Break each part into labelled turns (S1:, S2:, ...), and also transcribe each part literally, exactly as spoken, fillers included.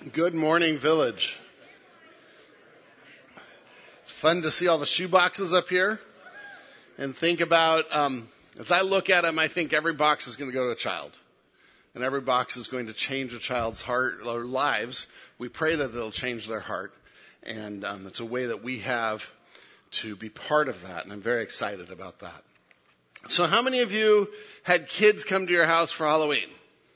S1: Good morning, Village. It's fun to see all the shoe boxes up here and think about, um, as I look at them, I think every box is going to go to a child. And every box is going to change a child's heart or lives. We pray that it'll change their heart. And um, it's a way that we have to be part of that. And I'm very excited about that. So how many of you had kids come to your house for Halloween?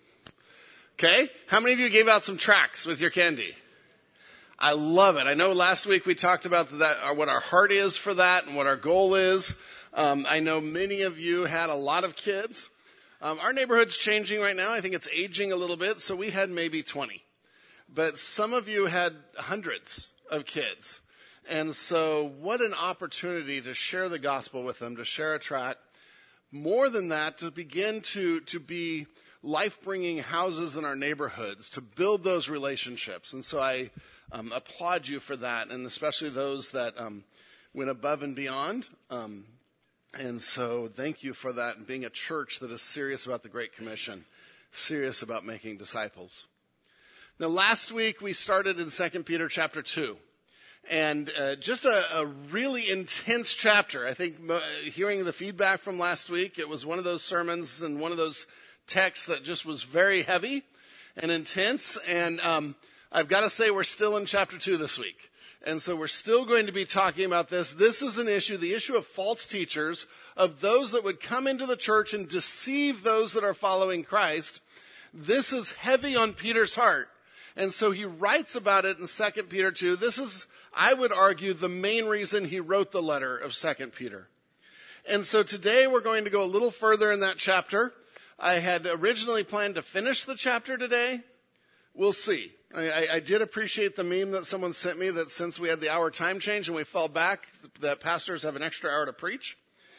S1: Okay. How many of you gave out some tracts with your candy? I love it. I know last week we talked about that, uh, what our heart is for that and what our goal is. Um, I know many of you had a lot of kids. Um, our neighborhood's changing right now. I think it's aging a little bit, so we had maybe twenty. But some of you had hundreds of kids. And so what an opportunity to share the gospel with them, to share a tract. More than that, to begin to, to be life-bringing houses in our neighborhoods, to build those relationships. And so I um, applaud you for that, and especially those that um, went above and beyond. Um, and so thank you for that, and being a church that is serious about the Great Commission, serious about making disciples. Now, last week we started in Second Peter chapter two. And uh, just a, a really intense chapter. I think uh, hearing the feedback from last week, it was one of those sermons and one of those texts that just was very heavy and intense. And um, I've got to say, we're still in chapter two this week. And so we're still going to be talking about this. This is an issue, the issue of false teachers, of those that would come into the church and deceive those that are following Christ. This is heavy on Peter's heart. And so he writes about it in Second Peter two. This is, I would argue, the main reason he wrote the letter of Second Peter. And so today we're going to go a little further in that chapter. I had originally planned to finish the chapter today. We'll see. I, I, I did appreciate the meme that someone sent me that since we had the hour time change and we fell back, that pastors have an extra hour to preach.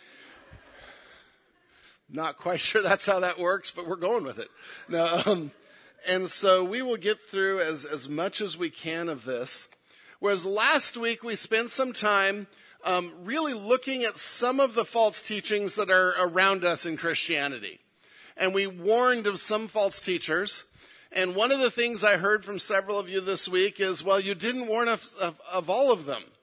S1: Not quite sure that's how that works, but we're going with it. No, um, and so we will get through as, as much as we can of this. Whereas last week we spent some time um, really looking at some of the false teachings that are around us in Christianity. And we warned of some false teachers. And one of the things I heard from several of you this week is, well, you didn't warn of, of, of all of them.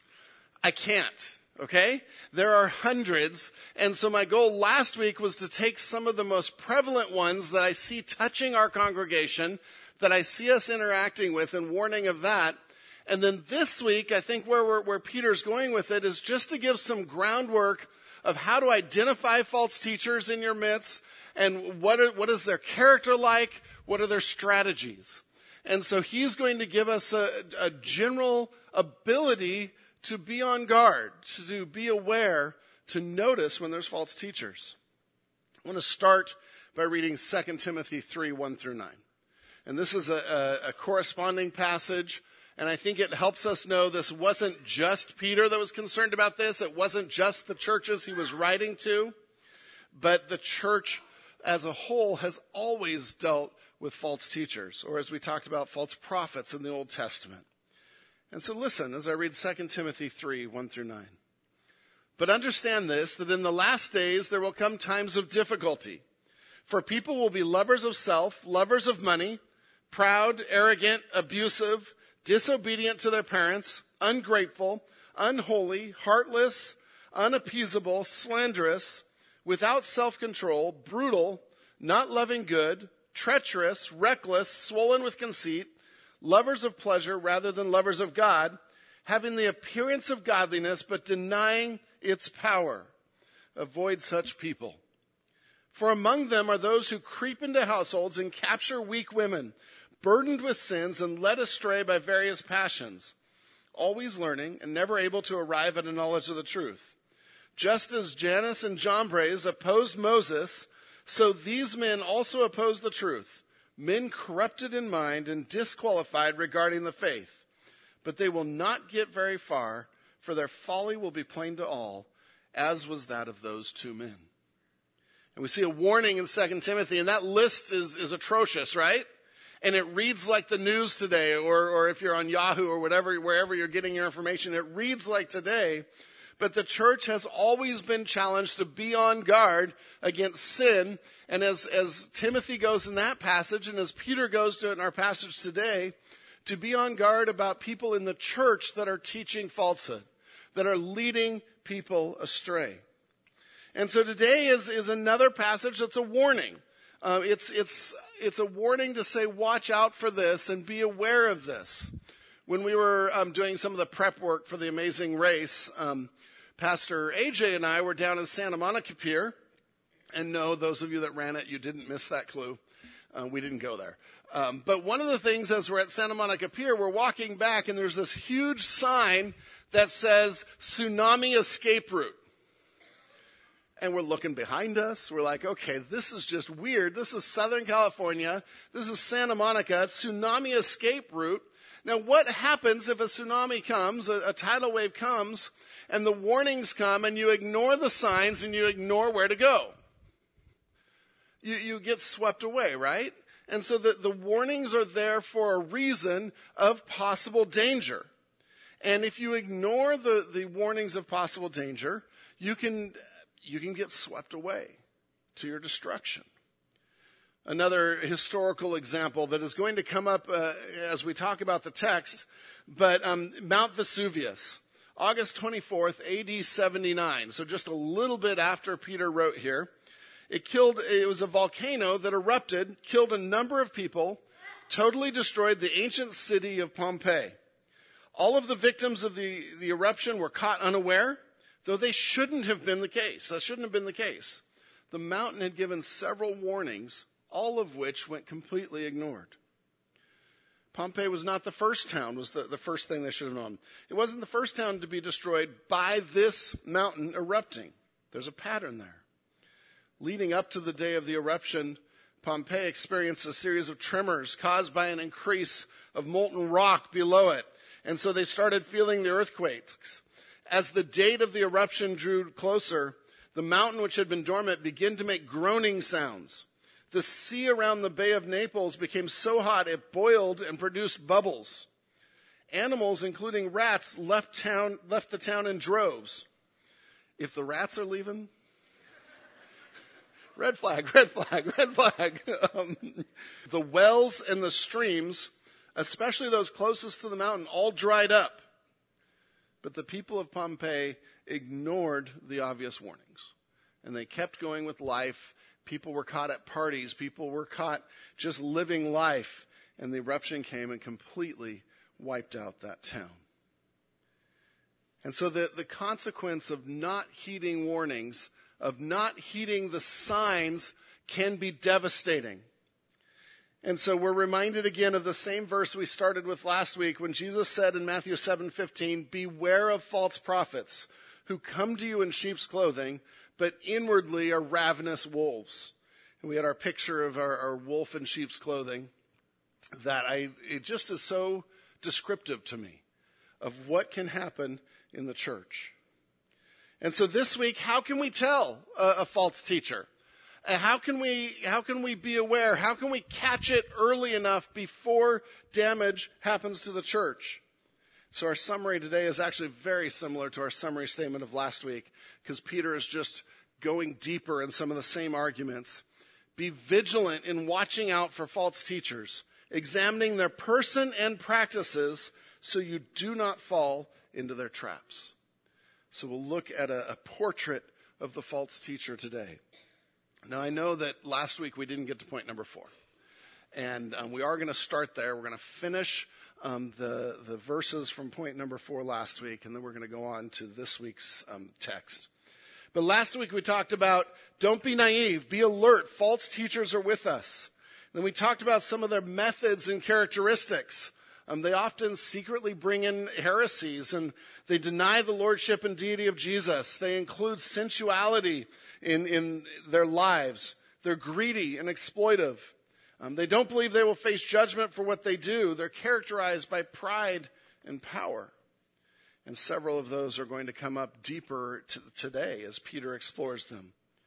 S1: I can't. Okay? There are hundreds. And so my goal last week was to take some of the most prevalent ones that I see touching our congregation, that I see us interacting with, and warning of that. And then this week, I think where we're, where Peter's going with it is just to give some groundwork of how to identify false teachers in your midst, and what are, what is their character like, what are their strategies. And so he's going to give us a, a general ability to be on guard, to be aware, to notice when there's false teachers. I want to start by reading Second Timothy three, one through nine. And this is a, a, a corresponding passage, and I think it helps us know this wasn't just Peter that was concerned about this. It wasn't just the churches he was writing to, but the church as a whole has always dealt with false teachers, or as we talked about, false prophets in the Old Testament. And so listen as I read Second Timothy three, one through nine. But understand this, that in the last days there will come times of difficulty. For people will be lovers of self, lovers of money, proud, arrogant, abusive, disobedient to their parents, ungrateful, unholy, heartless, unappeasable, slanderous, without self-control, brutal, not loving good, treacherous, reckless, swollen with conceit, lovers of pleasure rather than lovers of God, having the appearance of godliness but denying its power. Avoid such people. For among them are those who creep into households and capture weak women, burdened with sins and led astray by various passions, always learning and never able to arrive at a knowledge of the truth. Just as Jannes and Jambres opposed Moses, so these men also oppose the truth. Men corrupted in mind and disqualified regarding the faith. But they will not get very far, for their folly will be plain to all, as was that of those two men. And we see a warning in Second Timothy, and that list is, is atrocious, right? And it reads like the news today, or, or if you're on Yahoo or whatever, wherever you're getting your information, it reads like today. But the church has always been challenged to be on guard against sin. And as, as Timothy goes in that passage, and as Peter goes to it in our passage today, to be on guard about people in the church that are teaching falsehood, that are leading people astray. And so today is, is another passage that's a warning. Uh, it's, it's, it's a warning to say, watch out for this and be aware of this. When we were um, doing some of the prep work for the Amazing Race, um, Pastor A J and I were down in Santa Monica Pier. And no, those of you that ran it, you didn't miss that clue. Uh, we didn't go there. Um, but one of the things as we're at Santa Monica Pier, we're walking back and there's this huge sign that says tsunami escape route. And we're looking behind us. We're like, okay, this is just weird. This is Southern California. This is Santa Monica, tsunami escape route. Now, what happens if a tsunami comes, a, a tidal wave comes, and the warnings come, and you ignore the signs and you ignore where to go? You, you get swept away, right? And so the, the warnings are there for a reason of possible danger. And if you ignore the, the warnings of possible danger, you can, you can get swept away to your destruction. Another historical example that is going to come up uh, as we talk about the text, but um, Mount Vesuvius, August twenty-fourth, A D seventy-nine. So just a little bit after Peter wrote here. It killed, it was a volcano that erupted, killed a number of people, totally destroyed the ancient city of Pompeii. All of the victims of the, the eruption were caught unaware, though they shouldn't have been the case. That shouldn't have been the case. The mountain had given several warnings, all of which went completely ignored. Pompeii was not the first town, was the, the first thing they should have known. It wasn't the first town to be destroyed by this mountain erupting. There's a pattern there. Leading up to the day of the eruption, Pompeii experienced a series of tremors caused by an increase of molten rock below it. And so they started feeling the earthquakes. As the date of the eruption drew closer, the mountain which had been dormant began to make groaning sounds. The sea around the Bay of Naples became so hot it boiled and produced bubbles. Animals, including rats, left town, left the town in droves. If the rats are leaving, red flag, red flag, red flag. Um, the wells and the streams, especially those closest to the mountain, all dried up. But the people of Pompeii ignored the obvious warnings. And they kept going with life. People were caught at parties. People were caught just living life. And the eruption came and completely wiped out that town. And so the, the consequence of not heeding warnings, of not heeding the signs, can be devastating. And so we're reminded again of the same verse we started with last week when Jesus said in Matthew seven fifteen, "Beware of false prophets who come to you in sheep's clothing, but inwardly are ravenous wolves." And we had our picture of our, our wolf in sheep's clothing that I, it just is so descriptive to me of what can happen in the church. And so this week, how can we tell a, a false teacher? Uh, how can we, how can we be aware? How can we catch it early enough before damage happens to the church? So our summary today is actually very similar to our summary statement of last week, because Peter is just going deeper in some of the same arguments. Be vigilant in watching out for false teachers, examining their person and practices so you do not fall into their traps. So we'll look at a, a portrait of the false teacher today. Now, I know that last week we didn't get to point number four. And um, we are going to start there. We're going to finish um, the, the verses from point number four last week, and then we're going to go on to this week's um, text. But last week we talked about don't be naive, be alert. False teachers are with us. Then we talked about some of their methods and characteristics. Um, they often secretly bring in heresies, and they deny the lordship and deity of Jesus. They include sensuality in, in their lives. They're greedy and exploitive. Um, they don't believe they will face judgment for what they do. They're characterized by pride and power. And several of those are going to come up deeper t- today as Peter explores them.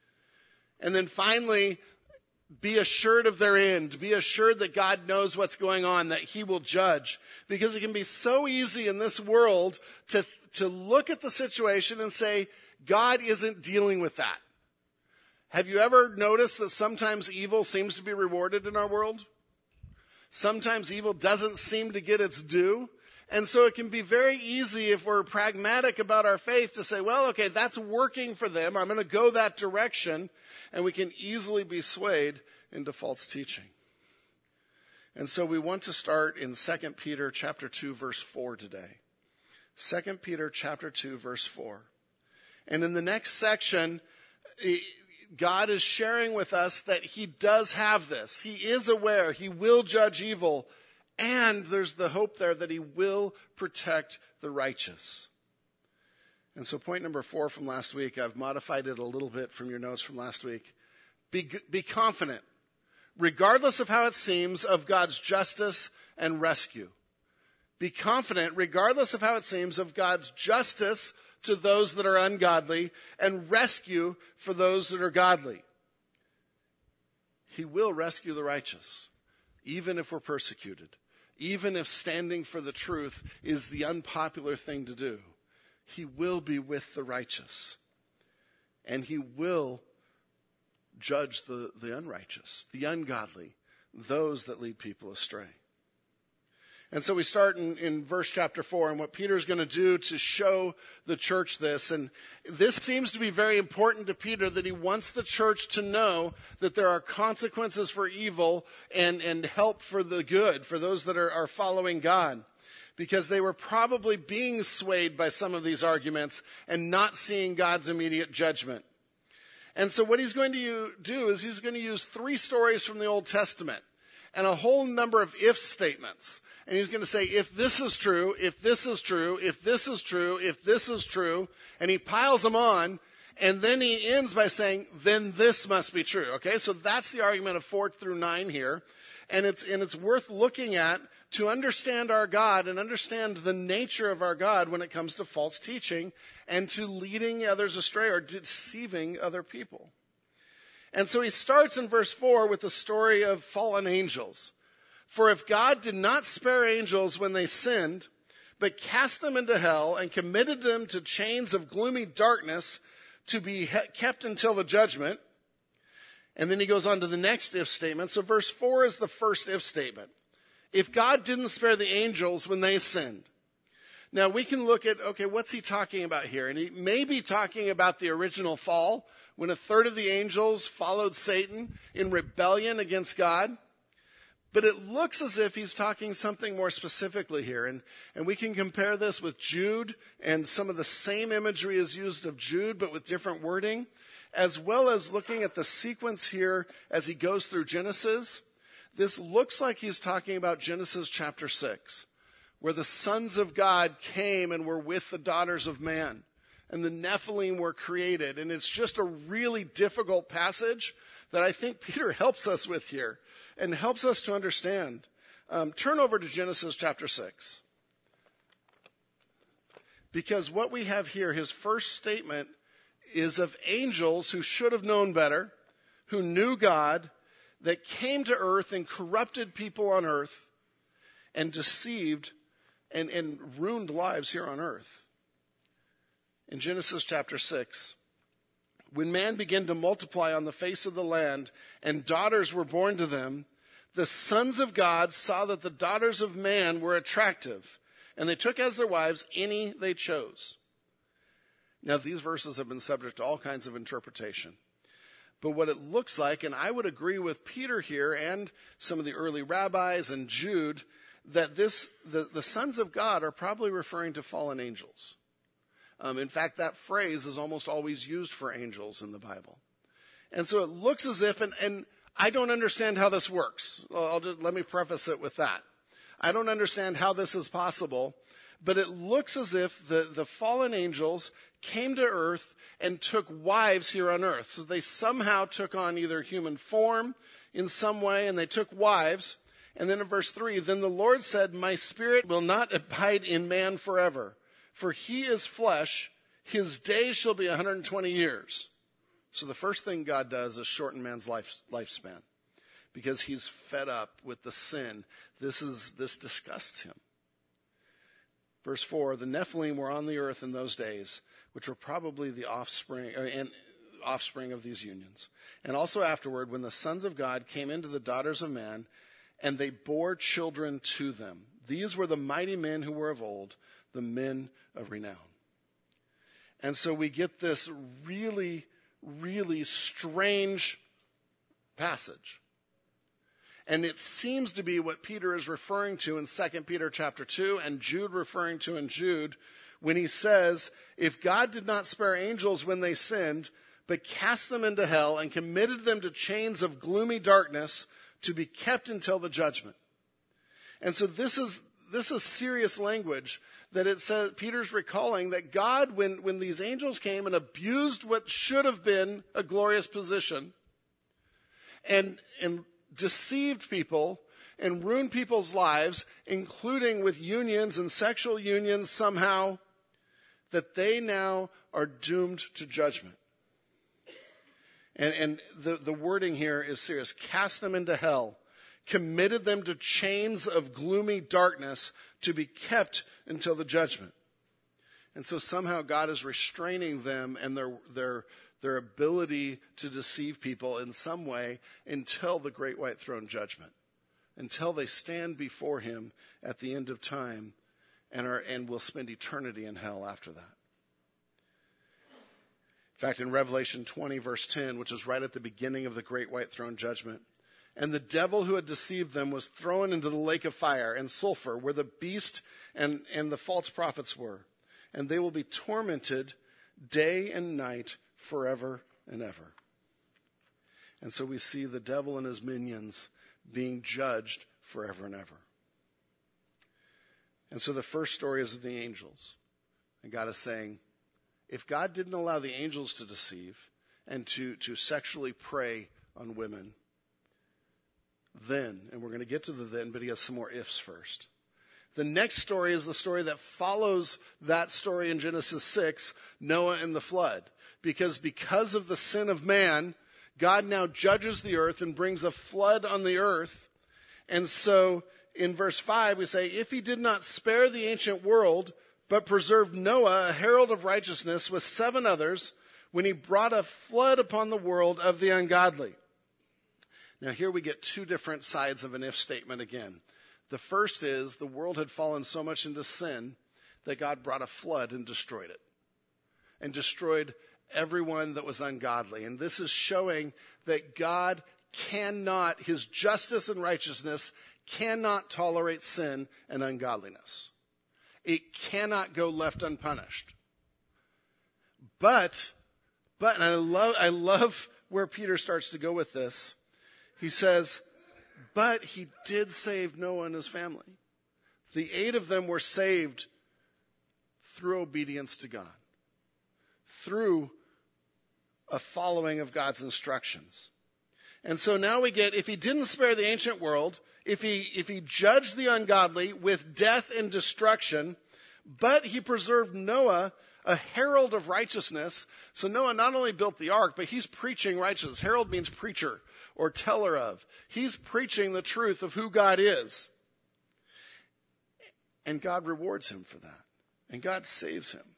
S1: And then finally, be assured of their end. Be assured that God knows what's going on, that he will judge. Because it can be so easy in this world to, to look at the situation and say, God isn't dealing with that. Have you ever noticed that sometimes evil seems to be rewarded in our world? Sometimes evil doesn't seem to get its due. And so it can be very easy if we're pragmatic about our faith to say, well, okay, that's working for them. I'm going to go that direction. And we can easily be swayed into false teaching. And so we want to start in Second Peter chapter two, verse four today. Second Peter chapter two, verse four. And in the next section, God is sharing with us that he does have this. He is aware. He will judge evil. And there's the hope there that he will protect the righteous. And so point number four from last week, I've modified it a little bit from your notes from last week. Be, be confident, regardless of how it seems, of God's justice and rescue. Be confident, regardless of how it seems, of God's justice to those that are ungodly and rescue for those that are godly. He will rescue the righteous, even if we're persecuted, even if standing for the truth is the unpopular thing to do. He will be with the righteous, and he will judge the, the unrighteous, the ungodly, those that lead people astray. And so we start in, in verse chapter four, and what Peter's going to do to show the church this. And this seems to be very important to Peter, that he wants the church to know that there are consequences for evil and, and help for the good, for those that are, are following God. Because they were probably being swayed by some of these arguments and not seeing God's immediate judgment. And so what he's going to do is he's going to use three stories from the Old Testament and a whole number of if statements. And he's going to say, if this is true, if this is true, if this is true, if this is true, and he piles them on, and then he ends by saying, then this must be true. Okay, so that's the argument of four through nine here. And it's, and it's worth looking at to understand our God and understand the nature of our God when it comes to false teaching and to leading others astray or deceiving other people. And so he starts in verse four with the story of fallen angels. For if God did not spare angels when they sinned, but cast them into hell and committed them to chains of gloomy darkness to be kept until the judgment. And then he goes on to the next if statement. So verse four is the first if statement. If God didn't spare the angels when they sinned. Now we can look at, okay, what's he talking about here? And he may be talking about the original fall, when a third of the angels followed Satan in rebellion against God. But it looks as if he's talking something more specifically here. And, and we can compare this with Jude, and some of the same imagery is used of Jude, but with different wording, as well as looking at the sequence here as he goes through Genesis. This looks like he's talking about Genesis chapter six, where the sons of God came and were with the daughters of man, and the Nephilim were created. And it's just a really difficult passage that I think Peter helps us with here and helps us to understand. Um, turn over to Genesis chapter six. Because what we have here, his first statement, is of angels who should have known better, who knew God, that came to earth and corrupted people on earth and deceived and, and ruined lives here on earth. In Genesis chapter six, when man began to multiply on the face of the land and daughters were born to them, the sons of God saw that the daughters of man were attractive, and they took as their wives any they chose. Now, these verses have been subject to all kinds of interpretation. But what it looks like, and I would agree with Peter here and some of the early rabbis and Jude, that this the, the sons of God are probably referring to fallen angels. Um, in fact, that phrase is almost always used for angels in the Bible. And so it looks as if, and, and I don't understand how this works. I'll just, let me preface it with that. I don't understand how this is possible, but it looks as if the, the fallen angels came to earth and took wives here on earth. So they somehow took on either human form in some way, and they took wives. And then in verse three, then the Lord said, my spirit will not abide in man forever, for he is flesh, his days shall be one hundred twenty years. So the first thing God does is shorten man's life, lifespan, because he's fed up with the sin. This is, this disgusts him. Verse four, the Nephilim were on the earth in those days, which were probably the offspring, or, and offspring of these unions. And also afterward, when the sons of God came into the daughters of man, and they bore children to them. These were the mighty men who were of old, the men of renown. And so we get this really, really strange passage. And it seems to be what Peter is referring to in Second Peter chapter two and Jude referring to in Jude when he says, if God did not spare angels when they sinned, but cast them into hell and committed them to chains of gloomy darkness to be kept until the judgment. And so this is this is serious language that it says, Peter's recalling that God, when, when these angels came and abused what should have been a glorious position and, and deceived people and ruined people's lives, including with unions and sexual unions somehow, that they now are doomed to judgment. And, and the, the wording here is serious. Cast them into hell, committed them to chains of gloomy darkness to be kept until the judgment. And so somehow God is restraining them and their, their, their ability to deceive people in some way until the great white throne judgment, until they stand before him at the end of time and are, and will spend eternity in hell after that. In fact, in Revelation twenty, verse ten, which is right at the beginning of the great white throne judgment, and the devil who had deceived them was thrown into the lake of fire and sulfur, where the beast and, and the false prophets were. And they will be tormented day and night forever and ever. And so we see the devil and his minions being judged forever and ever. And so the first story is of the angels. And God is saying, if God didn't allow the angels to deceive and to, to sexually prey on women, then, and we're going to get to the then, but he has some more ifs first. The next story is the story that follows that story in Genesis six, Noah and the flood. Because because of the sin of man, God now judges the earth and brings a flood on the earth. And so in verse five, we say, if he did not spare the ancient world, but preserved Noah, a herald of righteousness, with seven others, when he brought a flood upon the world of the ungodly. Now here we get two different sides of an if statement again. The first is the world had fallen so much into sin that God brought a flood and destroyed it. And destroyed everyone that was ungodly. And this is showing that God cannot, his justice and righteousness cannot tolerate sin and ungodliness. It cannot go left unpunished. But, but, and I love, I love where Peter starts to go with this. He says, but he did save Noah and his family. The eight of them were saved through obedience to God, through a following of God's instructions. And so now we get, if he didn't spare the ancient world, if he, if he judged the ungodly with death and destruction, but he preserved Noah, a herald of righteousness. So Noah not only built the ark, but he's preaching righteousness. Herald means preacher or teller of. He's preaching the truth of who God is. And God rewards him for that. And God saves him.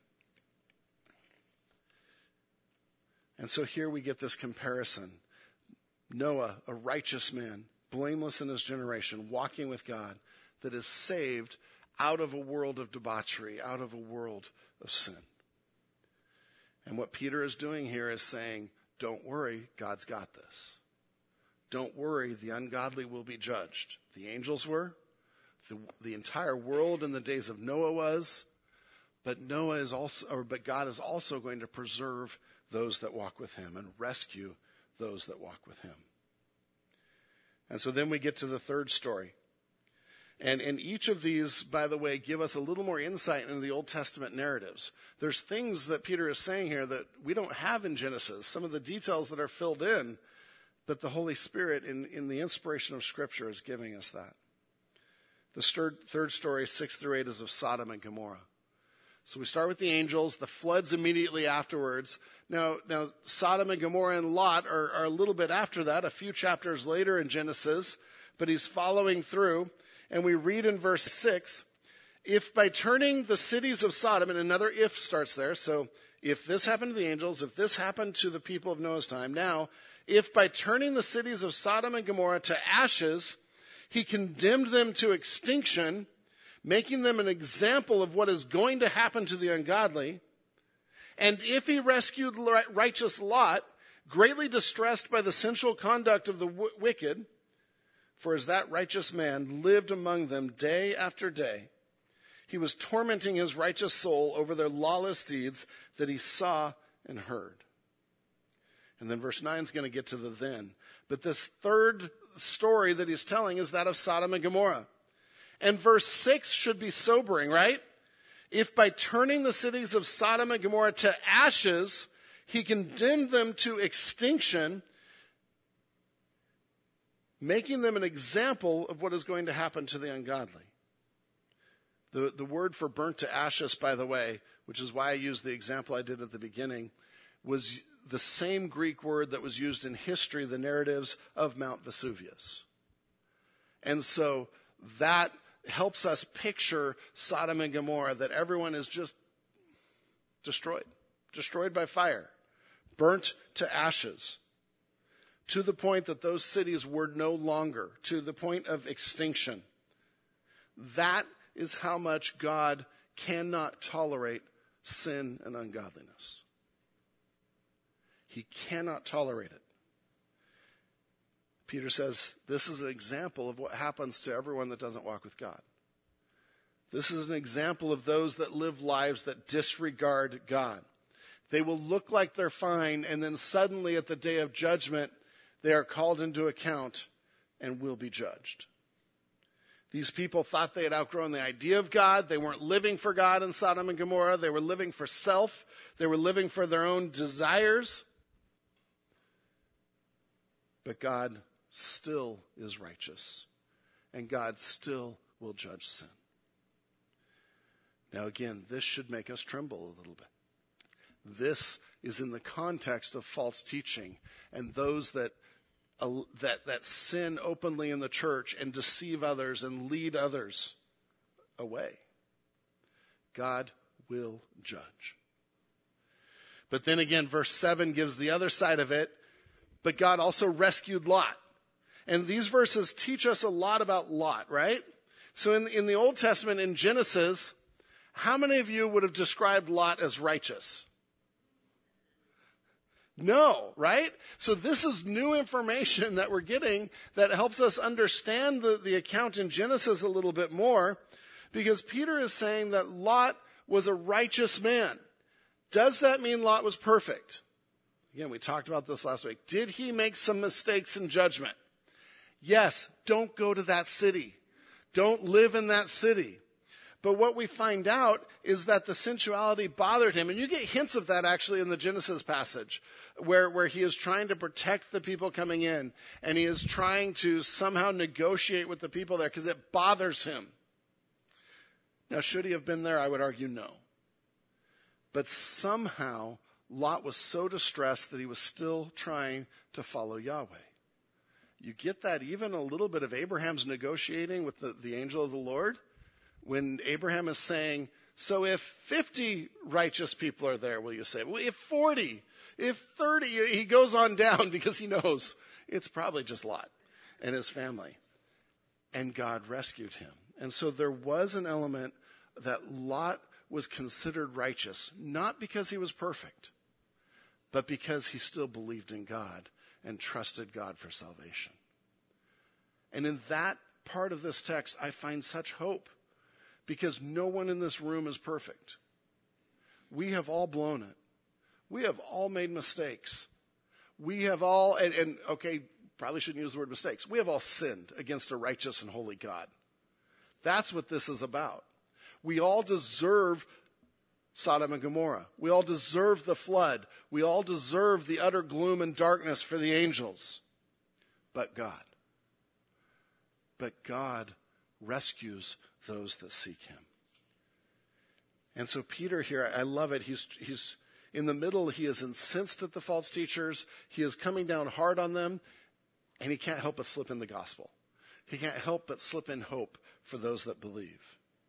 S1: And so here we get this comparison. Noah, a righteous man, blameless in his generation, walking with God, that is saved out of a world of debauchery, out of a world of sin. And what Peter is doing here is saying, don't worry, God's got this. Don't worry, the ungodly will be judged. The angels were, the, the entire world in the days of Noah was, but Noah is also, or, but God is also going to preserve those that walk with him and rescue those that walk with him. And so then we get to the third story. And, and each of these, by the way, give us a little more insight into the Old Testament narratives. There's things that Peter is saying here that we don't have in Genesis, some of the details that are filled in, but the Holy Spirit in, in the inspiration of Scripture is giving us that. The third, third story, six through eight, is of Sodom and Gomorrah. So we start with the angels, the floods immediately afterwards. Now, now Sodom and Gomorrah and Lot are, are a little bit after that, a few chapters later in Genesis, but he's following through. And we read in verse six, if by turning the cities of Sodom, and another if starts there, so if this happened to the angels, if this happened to the people of Noah's time, now, if by turning the cities of Sodom and Gomorrah to ashes, He condemned them to extinction, making them an example of what is going to happen to the ungodly. And if he rescued righteous Lot, greatly distressed by the sensual conduct of the w- wicked, for as that righteous man lived among them day after day, he was tormenting his righteous soul over their lawless deeds that he saw and heard. And then verse nine is going to get to the then. But this third story that he's telling is that of Sodom and Gomorrah. And verse six should be sobering, right? If by turning the cities of Sodom and Gomorrah to ashes, he condemned them to extinction, making them an example of what is going to happen to the ungodly. The, the word for burnt to ashes, by the way, which is why I used the example I did at the beginning, was the same Greek word that was used in history, the narratives of Mount Vesuvius. And so that helps us picture Sodom and Gomorrah, that everyone is just destroyed, destroyed by fire, burnt to ashes, to the point that those cities were no longer, to the point of extinction. That is how much God cannot tolerate sin and ungodliness. He cannot tolerate it. Peter says this is an example of what happens to everyone that doesn't walk with God. This is an example of those that live lives that disregard God. They will look like they're fine, and then suddenly at the day of judgment, they are called into account and will be judged. These people thought they had outgrown the idea of God. They weren't living for God in Sodom and Gomorrah. They were living for self. They were living for their own desires. But God still is righteous, and God still will judge sin. Now again, this should make us tremble a little bit. This is in the context of false teaching and those that uh, that that sin openly in the church and deceive others and lead others away. God will judge. But then again, verse seven gives the other side of it. But God also rescued Lot. And these verses teach us a lot about Lot, right? So in, in the Old Testament, in Genesis, how many of you would have described Lot as righteous? No, right? So this is new information that we're getting that helps us understand the, the account in Genesis a little bit more, because Peter is saying that Lot was a righteous man. Does that mean Lot was perfect? Again, we talked about this last week. Did he make some mistakes in judgment? Yes, don't go to that city. Don't live in that city. But what we find out is that the sensuality bothered him. And you get hints of that actually in the Genesis passage where, where he is trying to protect the people coming in. And he is trying to somehow negotiate with the people there because it bothers him. Now, should he have been there? I would argue no. But somehow Lot was so distressed that he was still trying to follow Yahweh. You get that even a little bit of Abraham's negotiating with the, the angel of the Lord. When Abraham is saying, so if fifty righteous people are there, will you say? Well, if forty, if thirty, he goes on down because he knows it's probably just Lot and his family. And God rescued him. And so there was an element that Lot was considered righteous, not because he was perfect, but because he still believed in God and trusted God for salvation. And in that part of this text, I find such hope. Because no one in this room is perfect. We have all blown it. We have all made mistakes. We have all, and, and okay, probably shouldn't use the word mistakes. We have all sinned against a righteous and holy God. That's what this is about. We all deserve Sodom and Gomorrah. We all deserve the flood. We all deserve the utter gloom and darkness for the angels. But God. But God rescues those that seek him. And so Peter here, I love it. He's, he's in the middle. He is incensed at the false teachers. He is coming down hard on them, and he can't help but slip in the gospel. He can't help but slip in hope for those that believe.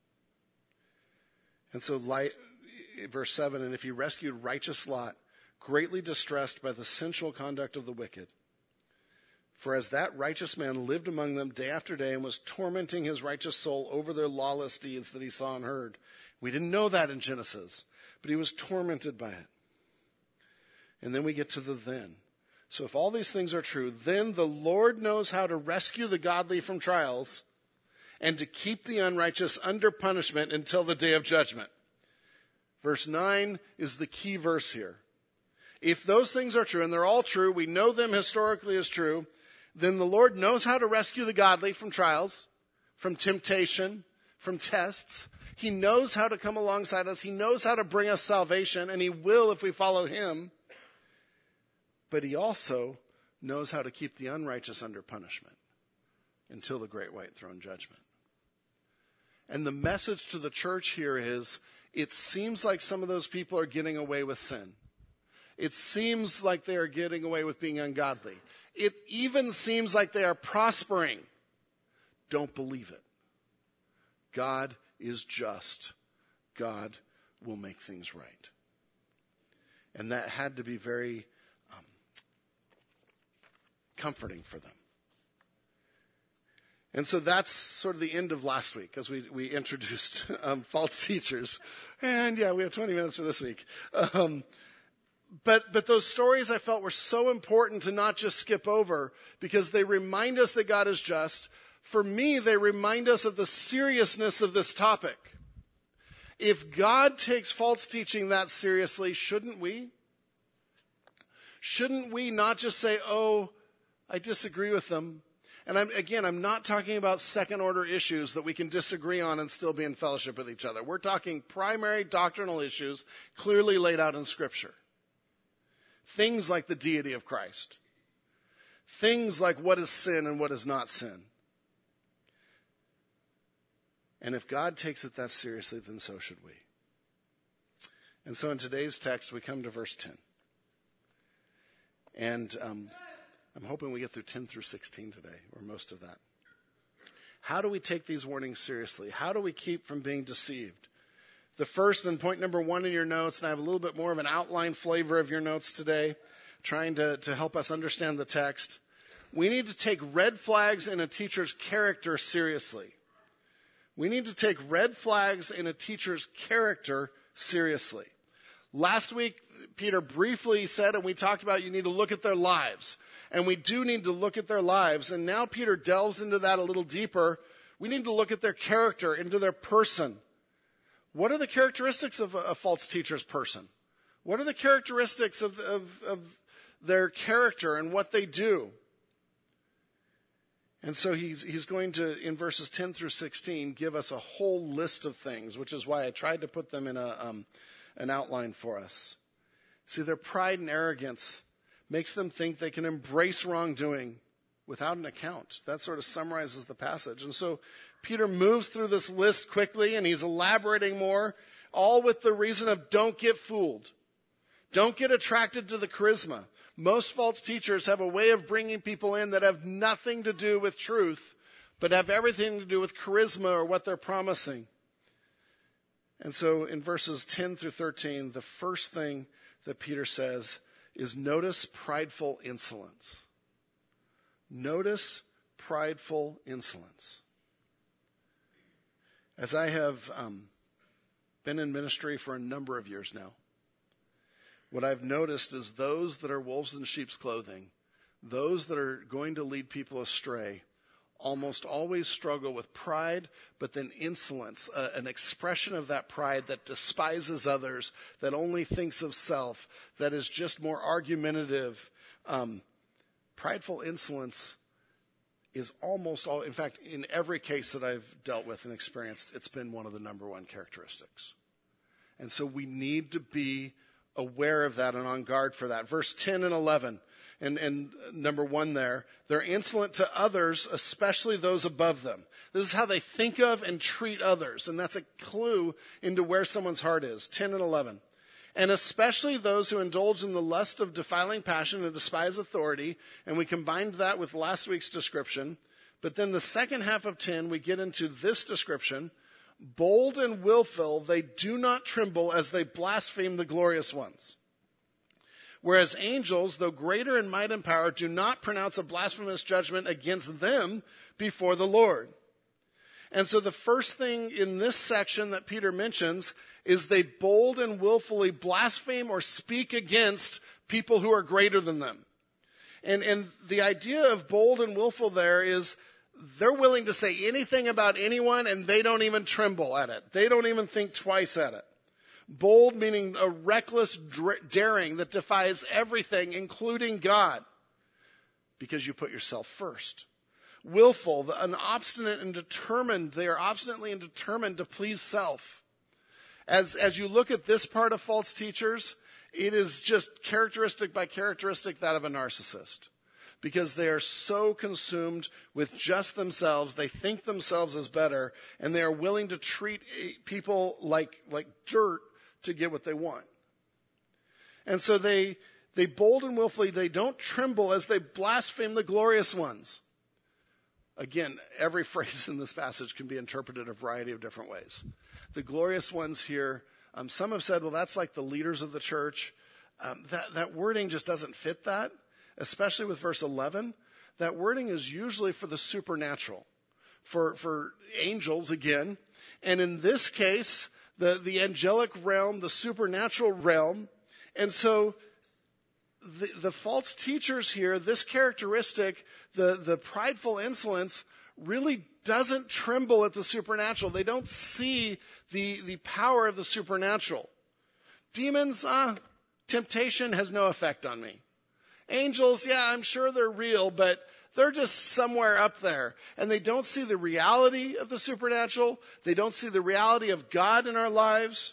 S1: And so light, verse seven, and if he rescued righteous Lot, greatly distressed by the sensual conduct of the wicked, For as that righteous man lived among them day after day and was tormenting his righteous soul over their lawless deeds that he saw and heard. We didn't know that in Genesis, but he was tormented by it. And then we get to the then. So if all these things are true, then the Lord knows how to rescue the godly from trials and to keep the unrighteous under punishment until the day of judgment. Verse nine is the key verse here. If those things are true, and they're all true, we know them historically as true, then the Lord knows how to rescue the godly from trials, from temptation, from tests. He knows how to come alongside us. He knows how to bring us salvation, and he will if we follow him. But he also knows how to keep the unrighteous under punishment until the great white throne judgment. And the message to the church here is, it seems like some of those people are getting away with sin. It seems like they are getting away with being ungodly. It even seems like they are prospering. Don't believe it. God is just. God will make things right. And that had to be very um, comforting for them. And so that's sort of the end of last week as we, we introduced um, false teachers. And yeah, we have twenty minutes for this week. Um, but, but those stories I felt were so important to not just skip over because they remind us that God is just. For me, they remind us of the seriousness of this topic. If God takes false teaching that seriously, shouldn't we? Shouldn't we not just say, oh, I disagree with them? And I'm, again, I'm not talking about second order issues that we can disagree on and still be in fellowship with each other. We're talking primary doctrinal issues clearly laid out in Scripture. Things like the deity of Christ. Things like what is sin and what is not sin. And if God takes it that seriously, then so should we. And so in today's text, we come to verse ten. And um, I'm hoping we get through ten through sixteen today, or most of that. How do we take these warnings seriously? How do we keep from being deceived? The first, and point number one in your notes, and I have a little bit more of an outline flavor of your notes today, trying to, to help us understand the text. We need to take red flags in a teacher's character seriously. We need to take red flags in a teacher's character seriously. Last week, Peter briefly said, and we talked about you need to look at their lives. And we do need to look at their lives. And now Peter delves into that a little deeper. We need to look at their character, into their person. What are the characteristics of a, a false teacher's person? What are the characteristics of, of, of their character and what they do? And so he's, he's going to, in verses ten through sixteen, give us a whole list of things, which is why I tried to put them in a, um, an outline for us. See, their pride and arrogance makes them think they can embrace wrongdoing without an account. That sort of summarizes the passage. And so Peter moves through this list quickly, and he's elaborating more, all with the reason of don't get fooled. Don't get attracted to the charisma. Most false teachers have a way of bringing people in that have nothing to do with truth, but have everything to do with charisma or what they're promising. And so in verses ten through thirteen, the first thing that Peter says is notice prideful insolence. Notice prideful insolence. As I have um, been in ministry for a number of years now, what I've noticed is those that are wolves in sheep's clothing, those that are going to lead people astray, almost always struggle with pride, but then insolence, uh, an expression of that pride that despises others, that only thinks of self, that is just more argumentative. Um, prideful insolence is almost all, in fact, in every case that I've dealt with and experienced, it's been one of the number one characteristics. And so we need to be aware of that and on guard for that. Verse ten and eleven. And, and number one there, they're insolent to others, especially those above them. This is how they think of and treat others. And that's a clue into where someone's heart is. ten and eleven. And especially those who indulge in the lust of defiling passion and despise authority. And we combined that with last week's description. But then the second half of ten, we get into this description. Bold and willful, they do not tremble as they blaspheme the glorious ones. Whereas angels, though greater in might and power, do not pronounce a blasphemous judgment against them before the Lord. And so the first thing in this section that Peter mentions is they bold and willfully blaspheme or speak against people who are greater than them. And, and the idea of bold and willful there is they're willing to say anything about anyone and they don't even tremble at it. They don't even think twice at it. Bold meaning a reckless daring that defies everything, including God, because you put yourself first. Willful, the, an obstinate and determined. They are obstinately and determined to please self. As, as you look at this part of false teachers, it is just characteristic by characteristic that of a narcissist. Because they are so consumed with just themselves, they think themselves as better, and they are willing to treat people like, like dirt to get what they want. And so they, they bold and willfully, they don't tremble as they blaspheme the glorious ones. Again, every phrase in this passage can be interpreted a variety of different ways. The glorious ones here, um, some have said, well, that's like the leaders of the church. Um, that, that wording just doesn't fit that, especially with verse eleven. That wording is usually for the supernatural, for, for angels again. And in this case, the, the angelic realm, the supernatural realm. And so the, the false teachers here, this characteristic, the, the prideful insolence, really doesn't tremble at the supernatural. They don't see the, the power of the supernatural. Demons, ah, temptation has no effect on me. Angels, yeah, I'm sure they're real, but they're just somewhere up there. And they don't see the reality of the supernatural. They don't see the reality of God in our lives.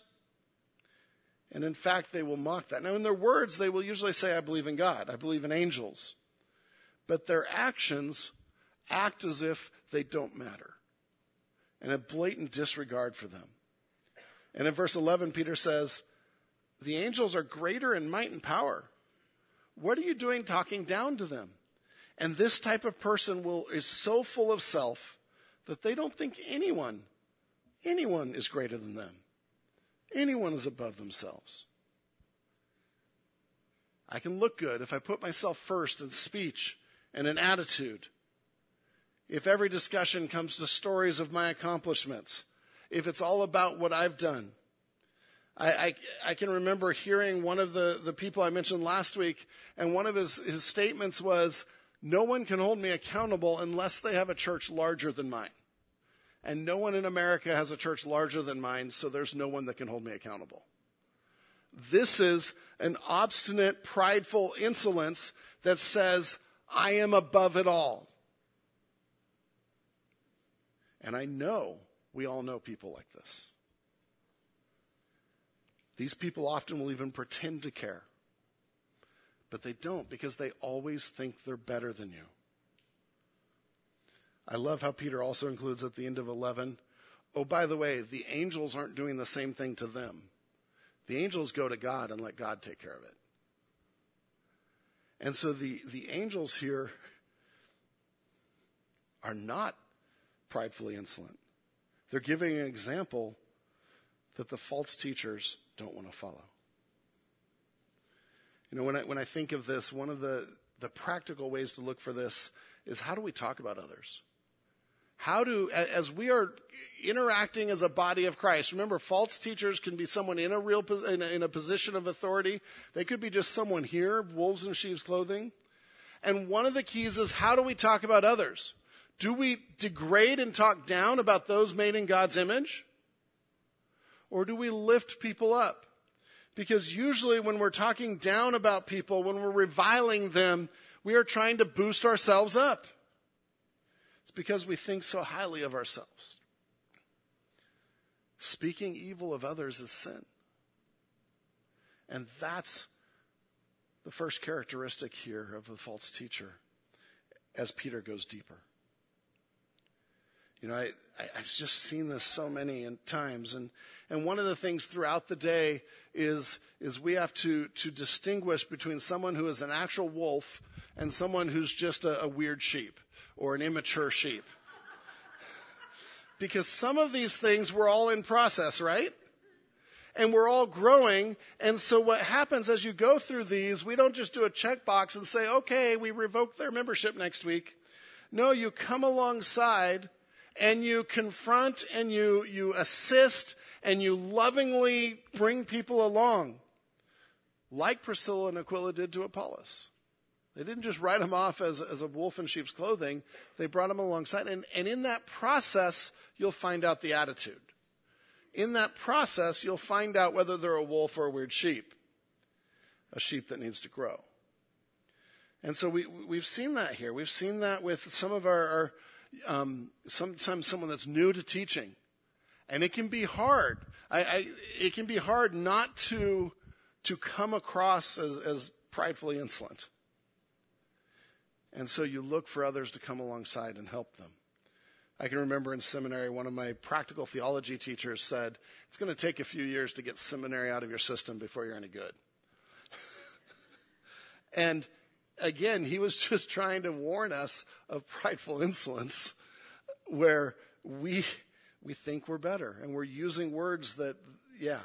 S1: And in fact, they will mock that. Now, in their words, they will usually say, I believe in God. I believe in angels. But their actions act as if they don't matter. And a blatant disregard for them. And in verse eleven, Peter says, the angels are greater in might and power. What are you doing talking down to them? And this type of person will is so full of self that they don't think anyone, anyone is greater than them. Anyone is above themselves. I can look good if I put myself first in speech and in attitude. If every discussion comes to stories of my accomplishments. If it's all about what I've done. I, I, I can remember hearing one of the, the people I mentioned last week, and one of his, his statements was, no one can hold me accountable unless they have a church larger than mine. And no one in America has a church larger than mine, so there's no one that can hold me accountable. This is an obstinate, prideful insolence that says, I am above it all. And I know, we all know people like this. These people often will even pretend to care. But they don't, because they always think they're better than you. I love how Peter also includes at the end of eleven, oh, by the way, the angels aren't doing the same thing to them. The angels go to God and let God take care of it. And so the, the angels here are not pridefully insolent. They're giving an example that the false teachers don't want to follow. You know, when I, when I think of this, one of the, the practical ways to look for this is, how do we talk about others? How do, as we are interacting as a body of Christ, remember, false teachers can be someone in a real, in a, in a position of authority. They could be just someone here, wolves in sheep's clothing. And one of the keys is, how do we talk about others? Do we degrade and talk down about those made in God's image? Or do we lift people up? Because usually when we're talking down about people, when we're reviling them, we are trying to boost ourselves up. It's because we think so highly of ourselves. Speaking evil of others is sin. And that's the first characteristic here of the false teacher as Peter goes deeper. You know, I, I, I've just seen this so many times. And, and one of the things throughout the day is, is we have to, to distinguish between someone who is an actual wolf and someone who's just a, a weird sheep or an immature sheep. Because some of these things we're all in process, right? and we're all growing. And so what happens as you go through these, we don't just do a checkbox and say, okay, we revoke their membership next week. No, you come alongside and you confront and you, you assist and you lovingly bring people along, like Priscilla and Aquila did to Apollos. They didn't just write him off as, as a wolf in sheep's clothing. They brought him alongside. And, and in that process, you'll find out the attitude. In that process, you'll find out whether they're a wolf or a weird sheep, a sheep that needs to grow. And so we, we've seen that here. We've seen that with some of our, our um, sometimes someone that's new to teaching. And it can be hard. I, I, it can be hard not to, to come across as, as pridefully insolent. And so you look for others to come alongside and help them. I can remember in seminary, one of my practical theology teachers said, it's going to take a few years to get seminary out of your system before you're any good. And again, he was just trying to warn us of prideful insolence, where we we think we're better, and we're using words that, yeah.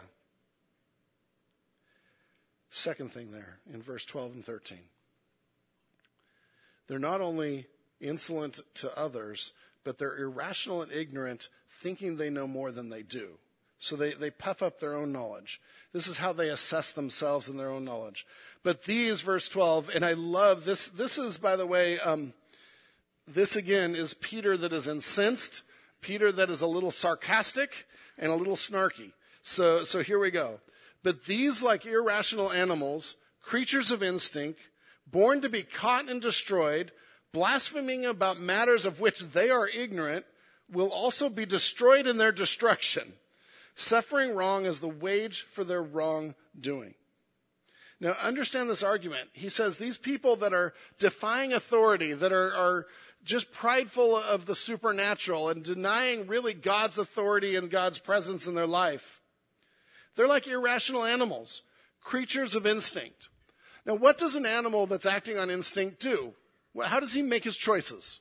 S1: Second thing there in verse twelve and thirteen. They're not only insolent to others, but they're irrational and ignorant, thinking they know more than they do. So they, they puff up their own knowledge. This is how they assess themselves in their own knowledge. But these, verse twelve, and I love this. This is, by the way, um, this again is Peter that is incensed, Peter that is a little sarcastic and a little snarky. So, so here we go. But these, like irrational animals, creatures of instinct, born to be caught and destroyed, blaspheming about matters of which they are ignorant, will also be destroyed in their destruction. Suffering wrong is the wage for their wrongdoing. Now, understand this argument. He says these people that are defying authority, that are, are just prideful of the supernatural and denying really God's authority and God's presence in their life, they're like irrational animals, creatures of instinct. Now, what does an animal that's acting on instinct do? Well, how does he make his choices?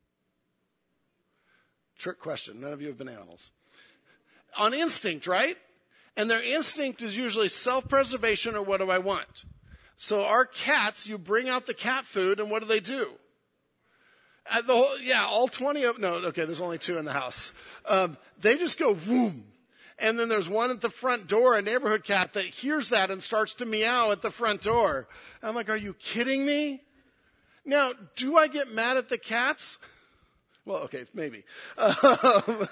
S1: Trick question. None of you have been animals. On instinct, right? And their instinct is usually self-preservation or what do I want? So our cats, you bring out the cat food and what do they do? At the whole, yeah, all twenty of, no, okay, there's only two in the house. Um, they just go boom. And then there's one at the front door, a neighborhood cat that hears that and starts to meow at the front door. I'm like, are you kidding me? Now, do I get mad at the cats? Well, okay, maybe. Um,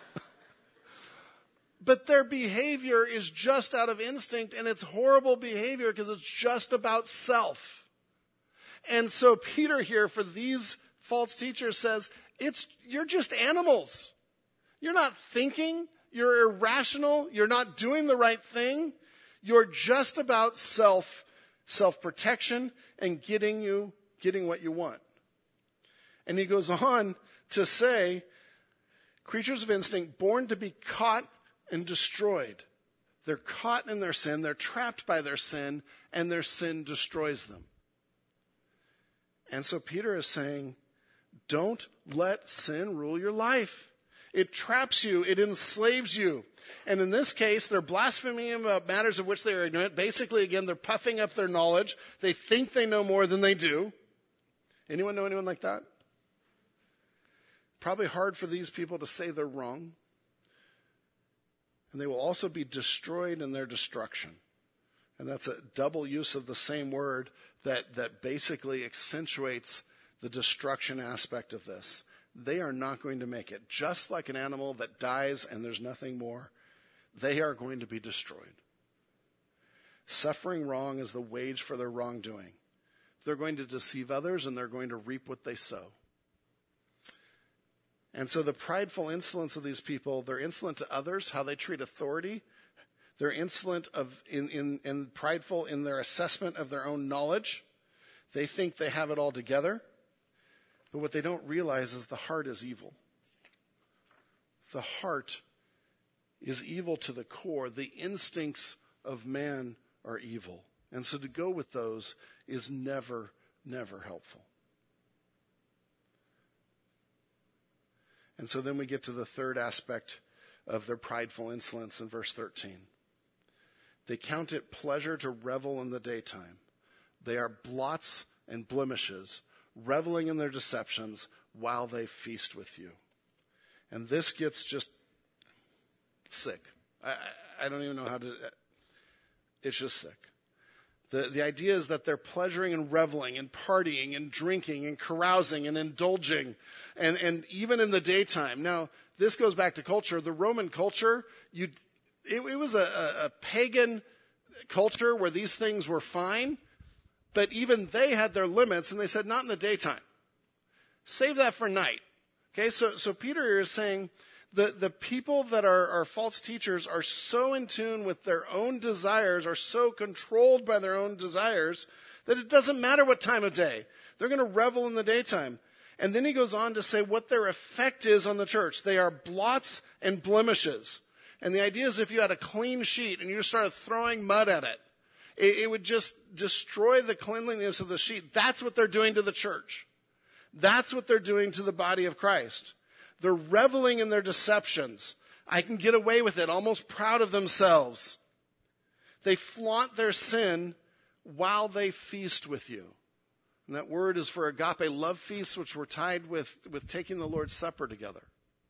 S1: but their behavior is just out of instinct, and it's horrible behavior because it's just about self. And so Peter here, for these false teachers, says, it's you're just animals. You're not thinking. You're irrational. You're not doing the right thing. You're just about self, self-protection and getting you, getting what you want. And he goes on to say, creatures of instinct, born to be caught and destroyed. They're caught in their sin. They're trapped by their sin, and their sin destroys them. And so Peter is saying, don't let sin rule your life. It traps you. It enslaves you. And in this case, they're blaspheming about matters of which they are ignorant. Basically, again, they're puffing up their knowledge. They think they know more than they do. Anyone know anyone like that? Probably hard for these people to say they're wrong. And they will also be destroyed in their destruction. And that's a double use of the same word that, that basically accentuates the destruction aspect of this. They are not going to make it. Just like an animal that dies and there's nothing more, they are going to be destroyed. Suffering wrong is the wage for their wrongdoing. They're going to deceive others and they're going to reap what they sow. And so the prideful insolence of these people, they're insolent to others, how they treat authority. They're insolent of in, in, and prideful in their assessment of their own knowledge. They think they have it all together. But what they don't realize is the heart is evil. The heart is evil to the core. The instincts of man are evil. And so to go with those is never, never helpful. And so then we get to the third aspect of their prideful insolence in verse thirteen. They count it pleasure to revel in the daytime. They are blots and blemishes, reveling in their deceptions while they feast with you. And this gets just sick. I, I don't even know how to, it's just sick. The, the idea is that they're pleasuring and reveling and partying and drinking and carousing and indulging and, and even in the daytime. Now, this goes back to culture. The Roman culture, you, it, it was a, a, a pagan culture where these things were fine, but even they had their limits, and they said, not in the daytime. Save that for night. Okay, so, so Peter is saying the, the people that are, are false teachers are so in tune with their own desires, are so controlled by their own desires, that it doesn't matter what time of day. They're going to revel in the daytime. And then he goes on to say what their effect is on the church. They are blots and blemishes. And the idea is if you had a clean sheet and you just started throwing mud at it, it, it would just destroy the cleanliness of the sheet. That's what they're doing to the church. That's what they're doing to the body of Christ. They're reveling in their deceptions. I can get away with it, almost proud of themselves. They flaunt their sin while they feast with you. And that word is for agape love feasts, which were tied with, with taking the Lord's Supper together.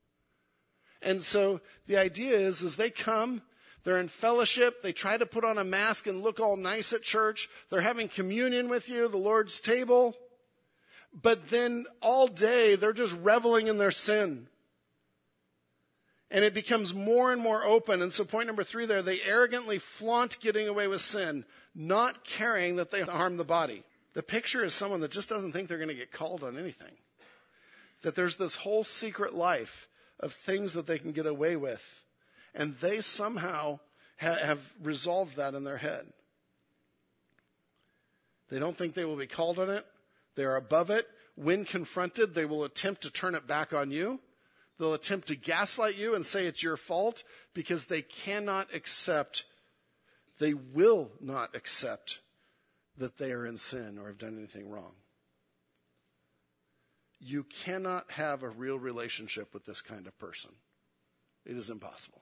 S1: And so the idea is, is they come, they're in fellowship, they try to put on a mask and look all nice at church. They're having communion with you, the Lord's table. But then all day, they're just reveling in their sin. And it becomes more and more open. And so point number three there, they arrogantly flaunt getting away with sin, not caring that they harm the body. The picture is someone that just doesn't think they're going to get called on anything. That there's this whole secret life of things that they can get away with. And they somehow ha- have resolved that in their head. They don't think they will be called on it. They are above it. When confronted, they will attempt to turn it back on you. They'll attempt to gaslight you and say it's your fault because they cannot accept, they will not accept that they are in sin or have done anything wrong. You cannot have a real relationship with this kind of person. It is impossible.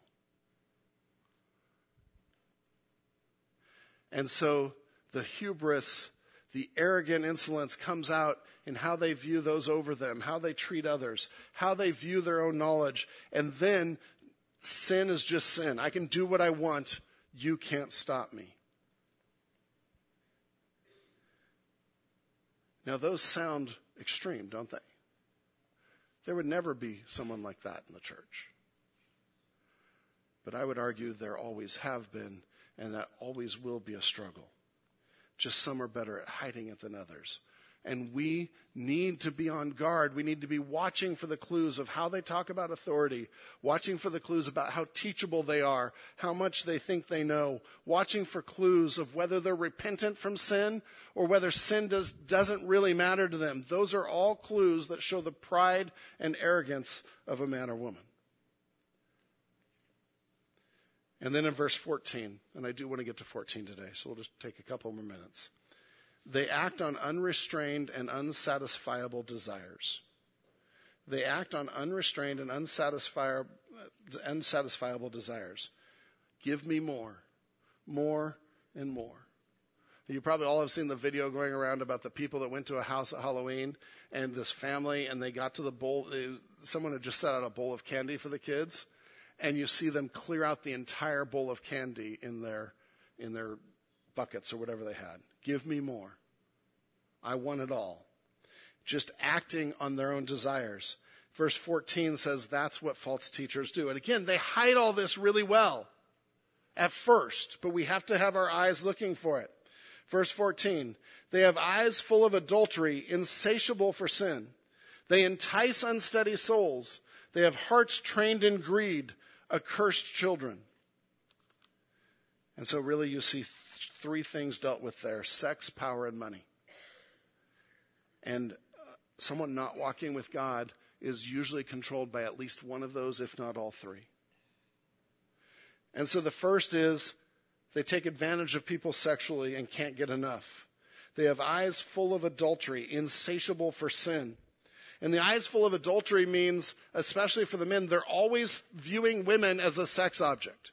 S1: And so the hubris, the arrogant insolence comes out in how they view those over them, how they treat others, how they view their own knowledge. And then sin is just sin. I can do what I want. You can't stop me. Now, those sound extreme, don't they? There would never be someone like that in the church. But I would argue there always have been, and that always will be a struggle. Just some are better at hiding it than others. And we need to be on guard. We need to be watching for the clues of how they talk about authority, watching for the clues about how teachable they are, how much they think they know, watching for clues of whether they're repentant from sin or whether sin does, doesn't really matter to them. Those are all clues that show the pride and arrogance of a man or woman. And then in verse fourteen, and I do want to get to fourteen today, so we'll just take a couple more minutes. They act on unrestrained and unsatisfiable desires. They act on unrestrained and unsatisfiable, unsatisfiable desires. Give me more, more and more. You probably all have seen the video going around about the people that went to a house at Halloween and this family, and they got to the bowl. They, someone had just set out a bowl of candy for the kids, and you see them clear out the entire bowl of candy in their in their buckets or whatever they had. Give me more. I want it all. Just acting on their own desires. Verse fourteen says that's what false teachers do. And again, they hide all this really well at first, but we have to have our eyes looking for it. Verse fourteen, they have eyes full of adultery, insatiable for sin. They entice unsteady souls. They have hearts trained in greed, accursed children. And so really you see th- three things dealt with there: sex, power, and money. And uh, someone not walking with God is usually controlled by at least one of those, if not all three. And so the first is they take advantage of people sexually and can't get enough. They have eyes full of adultery, insatiable for sin. And the eyes full of adultery means, especially for the men, they're always viewing women as a sex object.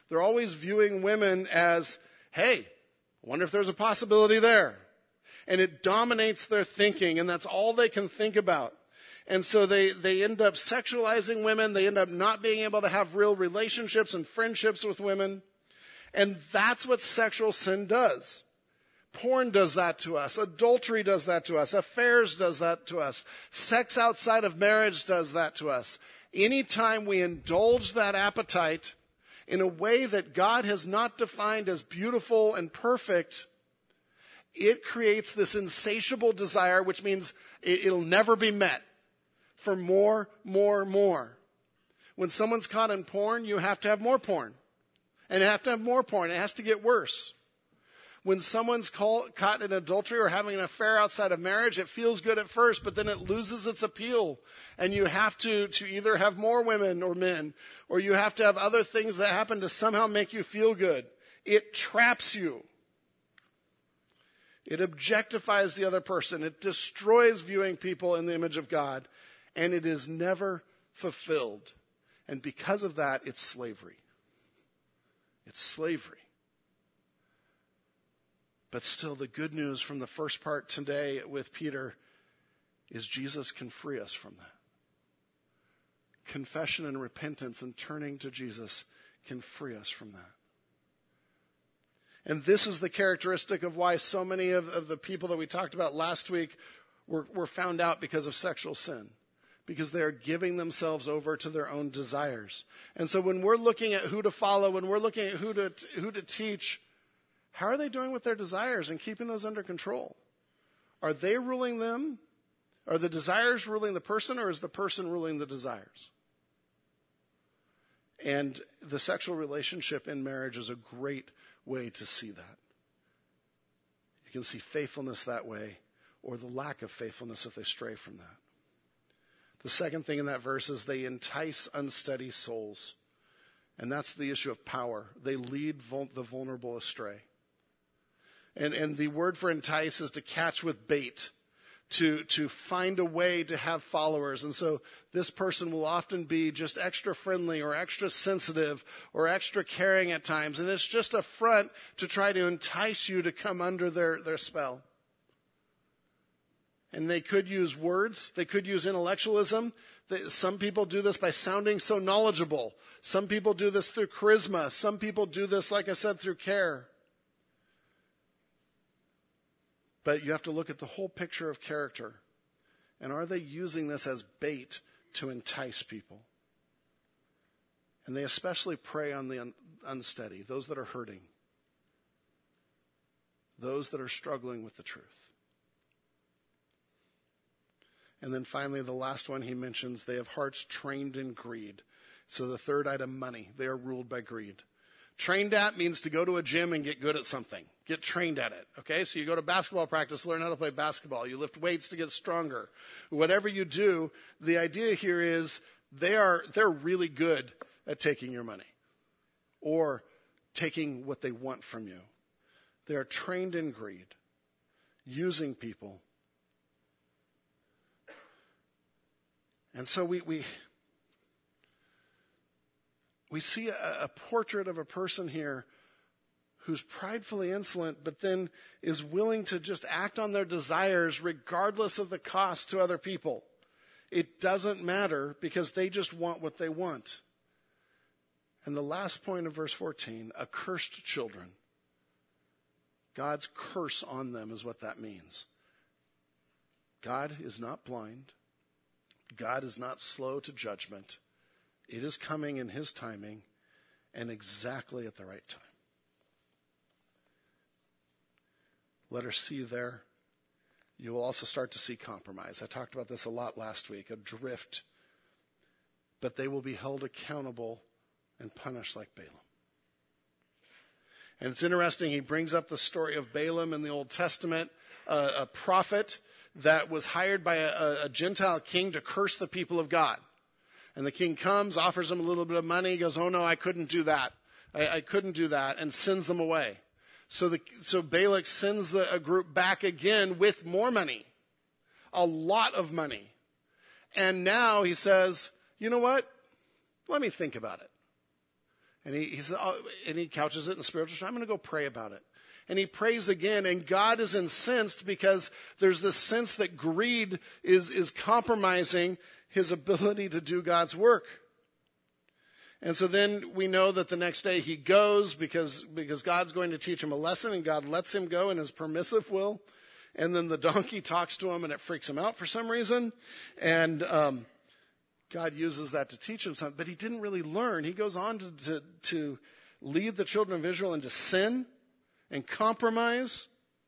S1: They're always viewing women as, hey, I wonder if there's a possibility there. And it dominates their thinking, and that's all they can think about. And so they, they end up sexualizing women. They end up not being able to have real relationships and friendships with women. And that's what sexual sin does. Porn does that to us. Adultery does that to us. Affairs does that to us. Sex outside of marriage does that to us. Anytime we indulge that appetite in a way that God has not defined as beautiful and perfect, it creates this insatiable desire, which means it'll never be met, for more, more, more. When someone's caught in porn, you have to have more porn. And you have to have more porn. It has to get worse. When someone's caught, caught in adultery or having an affair outside of marriage, it feels good at first, but then it loses its appeal. And you have to, to either have more women or men, or you have to have other things that happen to somehow make you feel good. It traps you. It objectifies the other person. It destroys viewing people in the image of God. And it is never fulfilled. And because of that, it's slavery. It's slavery. But still, the good news from the first part today with Peter is Jesus can free us from that. Confession and repentance and turning to Jesus can free us from that. And this is the characteristic of why so many of, of the people that we talked about last week were, were found out because of sexual sin. Because they are giving themselves over to their own desires. And so when we're looking at who to follow, when we're looking at who to, who to teach, how are they doing with their desires and keeping those under control? Are they ruling them? Are the desires ruling the person, or is the person ruling the desires? And the sexual relationship in marriage is a great way to see that. You can see faithfulness that way, or the lack of faithfulness if they stray from that. The second thing in that verse is they entice unsteady souls. And that's the issue of power. They lead vul- the vulnerable astray. And, and the word for entice is to catch with bait, to, to find a way to have followers. And so this person will often be just extra friendly or extra sensitive or extra caring at times. And it's just a front to try to entice you to come under their, their spell. And they could use words. They could use intellectualism. Some people do this by sounding so knowledgeable. Some people do this through charisma. Some people do this, like I said, through care. But you have to look at the whole picture of character. And are they using this as bait to entice people? And they especially prey on the un- unsteady, those that are hurting, those that are struggling with the truth. And then finally, the last one he mentions, they have hearts trained in greed. So the third item, money. They are ruled by greed. Trained at means to go to a gym and get good at something. Get trained at it. Okay? So you go to basketball practice, learn how to play basketball. You lift weights to get stronger. Whatever you do, the idea here is they are, they're really good at taking your money or taking what they want from you. They are trained in greed, using people. And so we, we, we see a, a portrait of a person here who's pridefully insolent, but then is willing to just act on their desires regardless of the cost to other people. It doesn't matter because they just want what they want. And the last point of verse fourteen, accursed children. God's curse on them is what that means. God is not blind. God is not slow to judgment. It is coming in his timing and exactly at the right time. Letter C there. You will also start to see compromise. I talked about this a lot last week, a drift. But they will be held accountable and punished like Balaam. And it's interesting, he brings up the story of Balaam in the Old Testament, uh, a prophet that was hired by a, a Gentile king to curse the people of God. And the king comes, offers him a little bit of money, goes, oh no, I couldn't do that. I, I couldn't do that, and sends them away. So the, so Balak sends the, a group back again with more money, a lot of money. And now he says, you know what? Let me think about it. And he, he said, oh, and he couches it in spiritual. I'm going to go pray about it. And he prays again, and God is incensed because there's this sense that greed is, is compromising his ability to do God's work. And so then we know that the next day he goes because, because God's going to teach him a lesson, and God lets him go in his permissive will. And then the donkey talks to him, and it freaks him out for some reason. And um, God uses that to teach him something. But he didn't really learn. He goes on to, to, to lead the children of Israel into sin and compromise.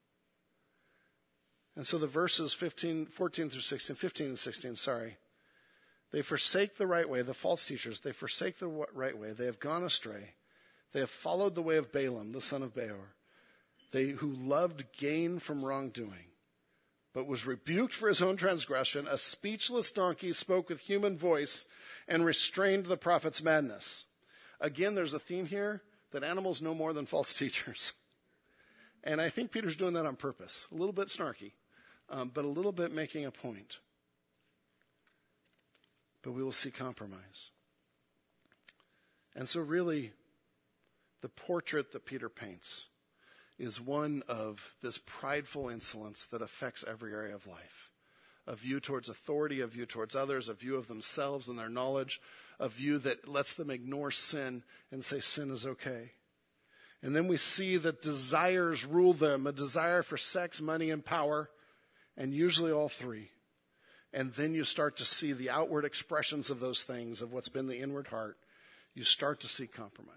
S1: And so the verses fifteen, fourteen through sixteen, fifteen and sixteen, sorry. They forsake the right way, the false teachers. They forsake the right way. They have gone astray. They have followed the way of Balaam, the son of Beor. They who loved gain from wrongdoing, but was rebuked for his own transgression. A speechless donkey spoke with human voice and restrained the prophet's madness. Again, there's a theme here that animals know more than false teachers. And I think Peter's doing that on purpose. A little bit snarky, um, but a little bit making a point. But we will see compromise. And so really, the portrait that Peter paints is one of this prideful insolence that affects every area of life. A view towards authority, a view towards others, a view of themselves and their knowledge, a view that lets them ignore sin and say sin is okay. And then we see that desires rule them, a desire for sex, money, and power, and usually all three. And then you start to see the outward expressions of those things, of what's been the inward heart. You start to see compromise.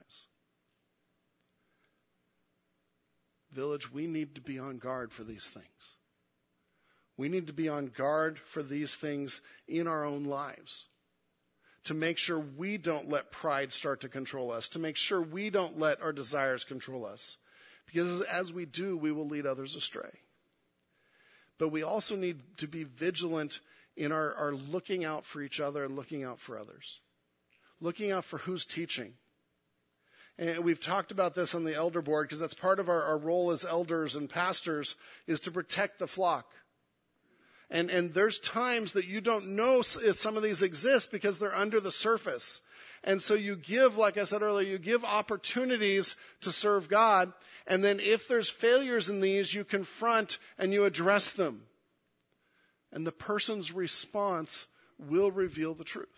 S1: Village, we need to be on guard for these things. We need to be on guard for these things in our own lives. To make sure we don't let pride start to control us. To make sure we don't let our desires control us. Because as we do, we will lead others astray. But we also need to be vigilant in our, our looking out for each other and looking out for others. Looking out for who's teaching. And we've talked about this on the elder board because that's part of our, our role as elders and pastors is to protect the flock. And, and there's times that you don't know if some of these exist because they're under the surface. And so you give, like I said earlier, you give opportunities to serve God. And then if there's failures in these, you confront and you address them. And the person's response will reveal the truth.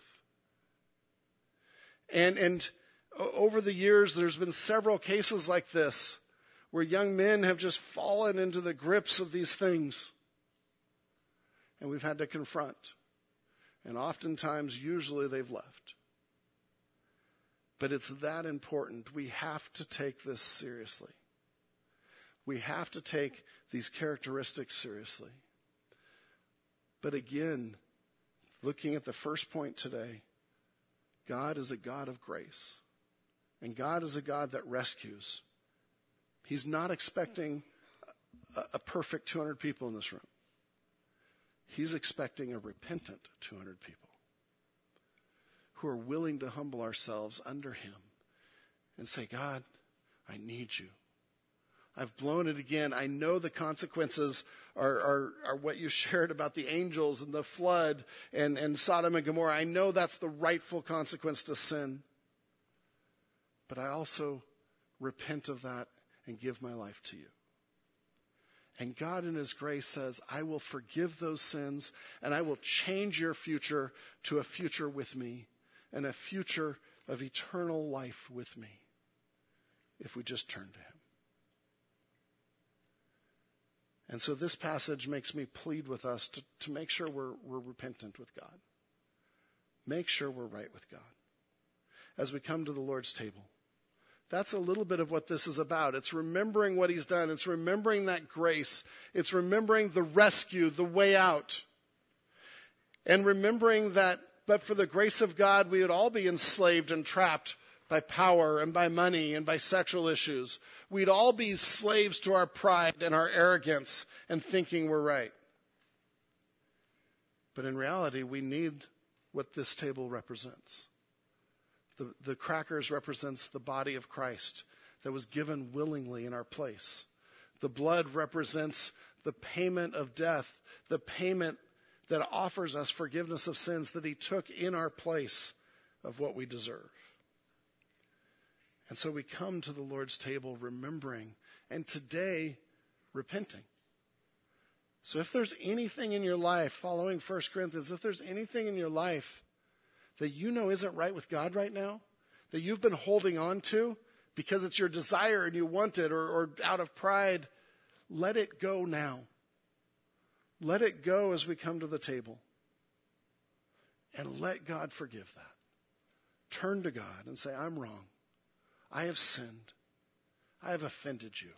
S1: And, and over the years, there's been several cases like this where young men have just fallen into the grips of these things. And we've had to confront. And oftentimes, usually they've left. But it's that important. We have to take this seriously. We have to take these characteristics seriously. But again, looking at the first point today, God is a God of grace. And God is a God that rescues. He's not expecting a, a perfect two hundred people in this room. He's expecting a repentant two hundred people who are willing to humble ourselves under him and say, God, I need you. I've blown it again. I know the consequences are, are, are what you shared about the angels and the flood and, and Sodom and Gomorrah. I know that's the rightful consequence to sin. But I also repent of that and give my life to you. And God in his grace says, I will forgive those sins and I will change your future to a future with me and a future of eternal life with me if we just turn to him. And so this passage makes me plead with us to, to make sure we're, we're repentant with God. Make sure we're right with God. As we come to the Lord's table. That's a little bit of what this is about. It's remembering what he's done. It's remembering that grace. It's remembering the rescue, the way out. And remembering that, but for the grace of God, we would all be enslaved and trapped by power and by money and by sexual issues. We'd all be slaves to our pride and our arrogance and thinking we're right. But in reality, we need what this table represents. The, the crackers represents the body of Christ that was given willingly in our place. The blood represents the payment of death, the payment that offers us forgiveness of sins that he took in our place of what we deserve. And so we come to the Lord's table remembering, and today repenting. So if there's anything in your life, following First Corinthians, if there's anything in your life that you know isn't right with God right now, that you've been holding on to because it's your desire and you want it, or, or out of pride, let it go now. Let it go as we come to the table. And let God forgive that. Turn to God and say, I'm wrong. I have sinned. I have offended you.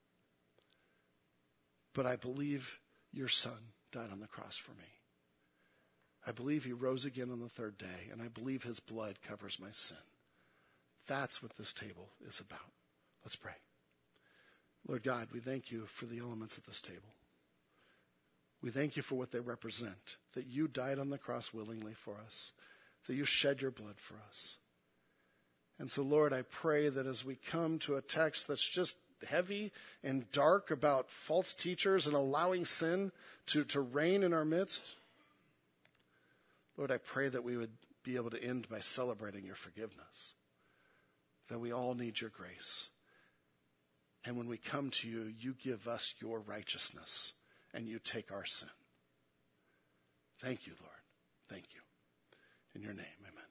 S1: But I believe your Son died on the cross for me. I believe he rose again on the third day, and I believe his blood covers my sin. That's what this table is about. Let's pray. Lord God, we thank you for the elements at this table. We thank you for what they represent, that you died on the cross willingly for us, that you shed your blood for us. And so, Lord, I pray that as we come to a text that's just heavy and dark about false teachers and allowing sin to, to reign in our midst, Lord, I pray that we would be able to end by celebrating your forgiveness, that we all need your grace. And when we come to you, you give us your righteousness and you take our sin. Thank you, Lord. Thank you. In your name, amen.